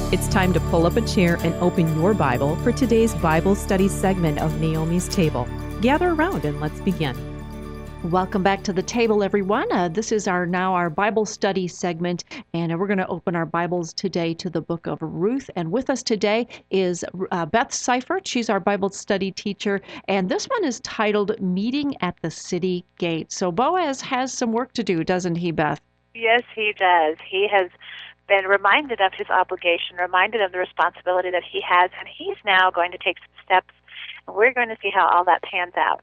It's time to pull up a chair and open your Bible for today's Bible study segment of Naomi's Table. Gather around and let's begin. Welcome back to the table, everyone. This is our Bible study segment, and we're going to open our Bibles today to the book of Ruth. And with us today is Beth Seifert. She's our Bible study teacher, and this one is titled Meeting at the City Gate. So Boaz has some work to do, doesn't he, Beth? Yes, he does. He has been reminded of his obligation, reminded of the responsibility that he has, and he's now going to take some steps, and we're going to see how all that pans out.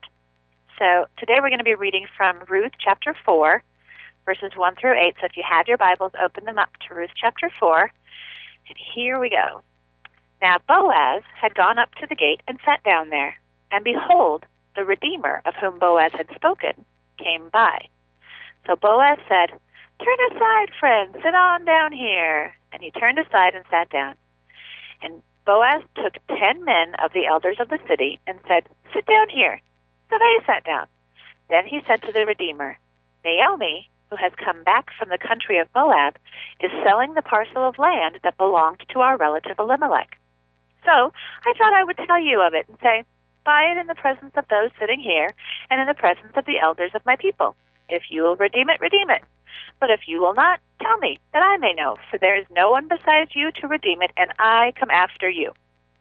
So today we're going to be reading from Ruth chapter 4, verses 1 through 8. So if you have your Bibles, open them up to Ruth chapter 4. And here we go. Now Boaz had gone up to the gate and sat down there. And behold, the Redeemer of whom Boaz had spoken came by. So Boaz said, "Turn aside, friend, sit on down here." And he turned aside and sat down. And Boaz took 10 men of the elders of the city and said, "Sit down here." So they sat down. Then he said to the Redeemer, "Naomi, who has come back from the country of Moab, is selling the parcel of land that belonged to our relative Elimelech. So I thought I would tell you of it and say, buy it in the presence of those sitting here and in the presence of the elders of my people. If you will redeem it, redeem it. But if you will not, tell me, that I may know, for there is no one besides you to redeem it, and I come after you."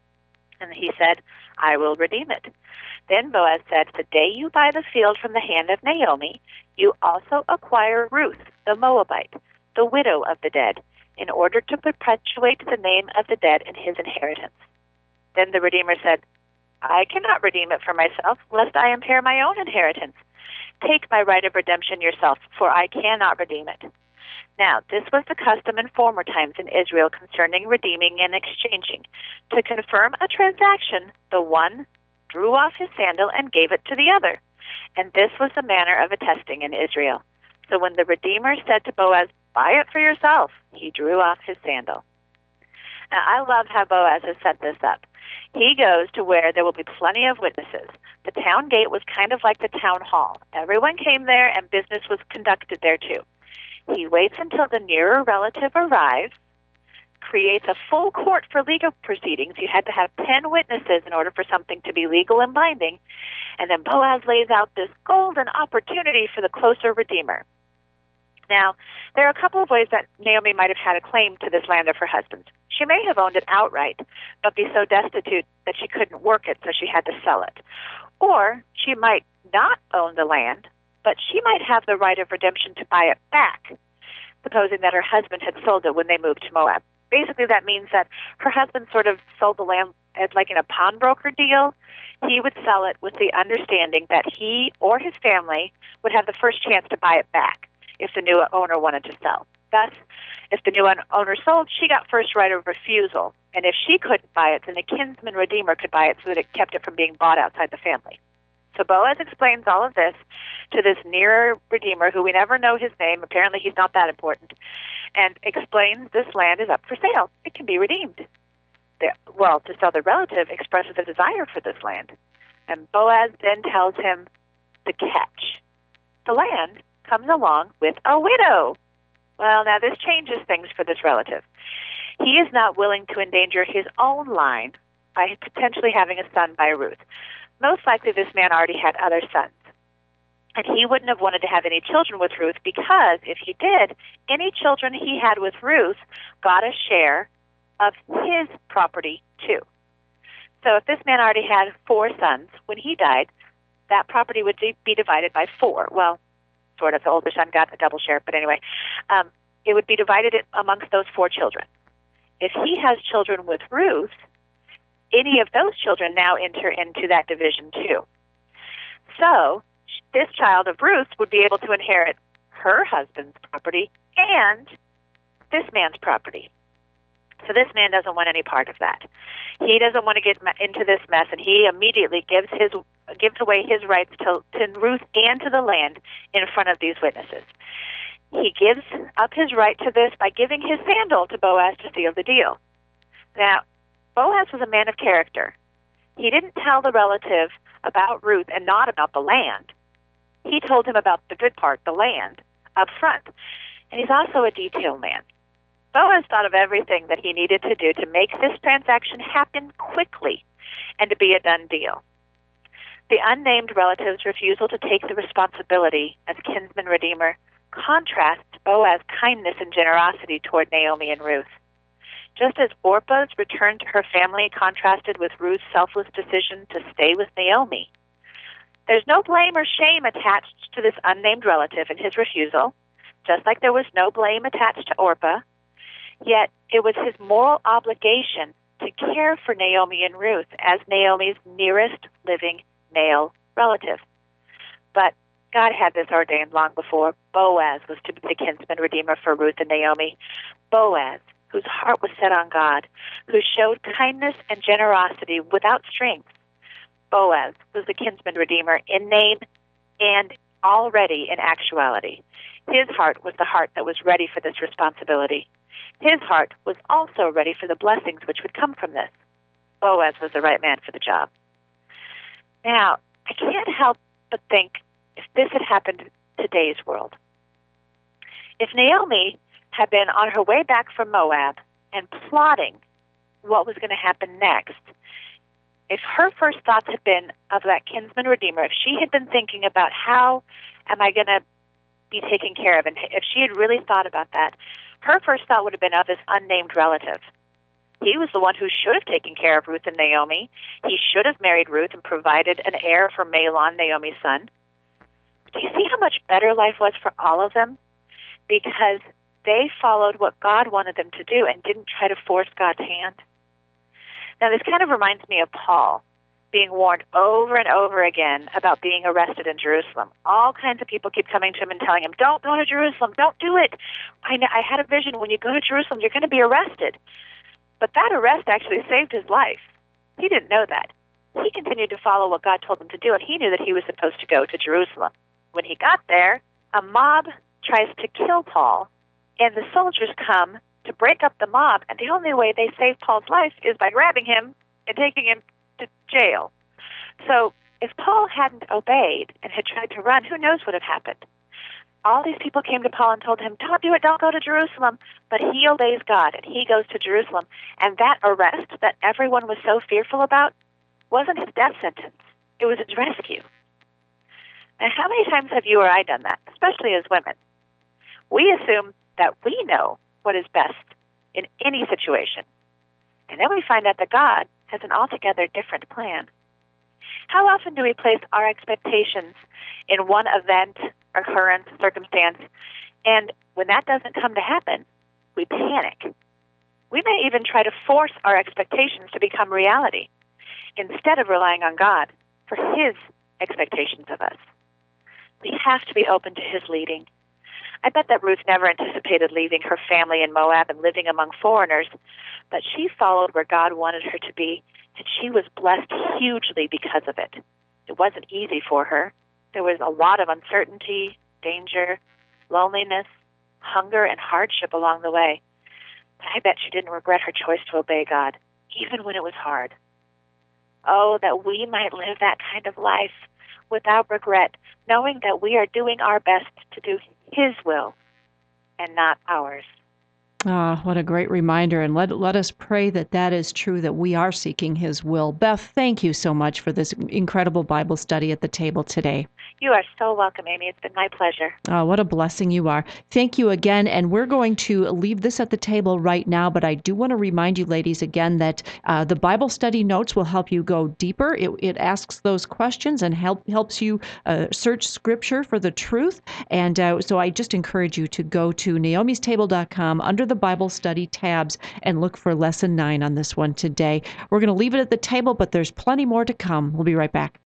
And he said, "I will redeem it." Then Boaz said, "The day you buy the field from the hand of Naomi, you also acquire Ruth, the Moabite, the widow of the dead, in order to perpetuate the name of the dead in his inheritance." Then the Redeemer said, "I cannot redeem it for myself, lest I impair my own inheritance. Take my right of redemption yourself, for I cannot redeem it." Now, this was the custom in former times in Israel concerning redeeming and exchanging. To confirm a transaction, the one drew off his sandal and gave it to the other. And this was the manner of attesting in Israel. So when the Redeemer said to Boaz, "Buy it for yourself," he drew off his sandal. Now, I love how Boaz has set this up. He goes to where there will be plenty of witnesses. The town gate was kind of like the town hall. Everyone came there and business was conducted there too. He waits until the nearer relative arrives, creates a full court for legal proceedings. You had to have 10 witnesses in order for something to be legal and binding. And then Boaz lays out this golden opportunity for the closer Redeemer. Now, there are a couple of ways that Naomi might have had a claim to this land of her husband's. She may have owned it outright, but be so destitute that she couldn't work it, so she had to sell it. Or she might not own the land, but she might have the right of redemption to buy it back, supposing that her husband had sold it when they moved to Moab. Basically, that means that her husband sort of sold the land as like in a pawnbroker deal. He would sell it with the understanding that he or his family would have the first chance to buy it back if the new owner wanted to sell. Thus, if the new owner sold, she got first right of refusal. And if she couldn't buy it, then the kinsman redeemer could buy it so that it kept it from being bought outside the family. So Boaz explains all of this to this nearer redeemer, who we never know his name. Apparently he's not that important. And explains this land is up for sale. It can be redeemed. To sell the relative expresses a desire for this land. And Boaz then tells him the catch. The land comes along with a widow. Well, now this changes things for this relative. He is not willing to endanger his own line by potentially having a son by Ruth. Most likely this man already had other sons. And he wouldn't have wanted to have any children with Ruth because if he did, any children he had with Ruth got a share of his property too. So if this man already had 4 sons, when he died, that property would be divided by 4. Well, sort of. The older son got a double share, but anyway, it would be divided amongst those 4 children. If he has children with Ruth, any of those children now enter into that division too. So this child of Ruth would be able to inherit her husband's property and this man's property. So this man doesn't want any part of that. He doesn't want to get into this mess, and he immediately gives away his rights to Ruth and to the land in front of these witnesses. He gives up his right to this by giving his sandal to Boaz to seal the deal. Now, Boaz was a man of character. He didn't tell the relative about Ruth and not about the land. He told him about the good part, the land, up front. And he's also a detail man. Boaz thought of everything that he needed to do to make this transaction happen quickly and to be a done deal. The unnamed relative's refusal to take the responsibility as kinsman redeemer contrasts Boaz's kindness and generosity toward Naomi and Ruth. Just as Orpah's return to her family contrasted with Ruth's selfless decision to stay with Naomi, there's no blame or shame attached to this unnamed relative and his refusal, just like there was no blame attached to Orpah. Yet it was his moral obligation to care for Naomi and Ruth as Naomi's nearest living male relative. But God had this ordained long before. Boaz was to be the kinsman redeemer for Ruth and Naomi. Boaz, whose heart was set on God, who showed kindness and generosity without strings. Boaz was the kinsman redeemer in name and already in actuality. His heart was the heart that was ready for this responsibility. His heart was also ready for the blessings which would come from this. Boaz was the right man for the job. Now, I can't help but think if this had happened in today's world. If Naomi had been on her way back from Moab and plotting what was going to happen next, if her first thoughts had been of that kinsman redeemer, if she had been thinking about how am I going to be taken care of, and if she had really thought about that, her first thought would have been of this unnamed relative. He was the one who should have taken care of Ruth and Naomi. He should have married Ruth and provided an heir for Mahlon, Naomi's son. Do you see how much better life was for all of them? Because they followed what God wanted them to do and didn't try to force God's hand. Now, this kind of reminds me of Paul being warned over and over again about being arrested in Jerusalem. All kinds of people keep coming to him and telling him, don't go to Jerusalem, don't do it. I had a vision, when you go to Jerusalem, you're going to be arrested. But that arrest actually saved his life. He didn't know that. He continued to follow what God told him to do, and he knew that he was supposed to go to Jerusalem. When he got there, a mob tries to kill Paul, and the soldiers come to break up the mob, and the only way they save Paul's life is by grabbing him and taking him to jail. So if Paul hadn't obeyed and had tried to run, who knows what had happened? All these people came to Paul and told him, don't do it, don't go to Jerusalem. But he obeys God, and he goes to Jerusalem. And that arrest that everyone was so fearful about wasn't his death sentence. It was his rescue. And how many times have you or I done that, especially as women? We assume that we know what is best in any situation. And then we find out that God has an altogether different plan. How often do we place our expectations in one event, occurrence, circumstance, and when that doesn't come to happen, we panic. We may even try to force our expectations to become reality instead of relying on God for His expectations of us. We have to be open to His leading. I bet that Ruth never anticipated leaving her family in Moab and living among foreigners, but she followed where God wanted her to be, and she was blessed hugely because of it. It wasn't easy for her. There was a lot of uncertainty, danger, loneliness, hunger, and hardship along the way. But I bet she didn't regret her choice to obey God, even when it was hard. Oh, that we might live that kind of life without regret, knowing that we are doing our best to do His will and not ours. Ah, what a great reminder. And let us pray that that is true, that we are seeking His will. Beth, thank you so much for this incredible Bible study at the table today. You are so welcome, Amy. It's been my pleasure. Oh, what a blessing you are. Thank you again. And we're going to leave this at the table right now, but I do want to remind you, ladies, again, that the Bible study notes will help you go deeper. It asks those questions and helps you search Scripture for the truth. And so I just encourage you to go to naomistable.com under the Bible study tabs and look for lesson 9 on this one today. We're going to leave it at the table, but there's plenty more to come. We'll be right back.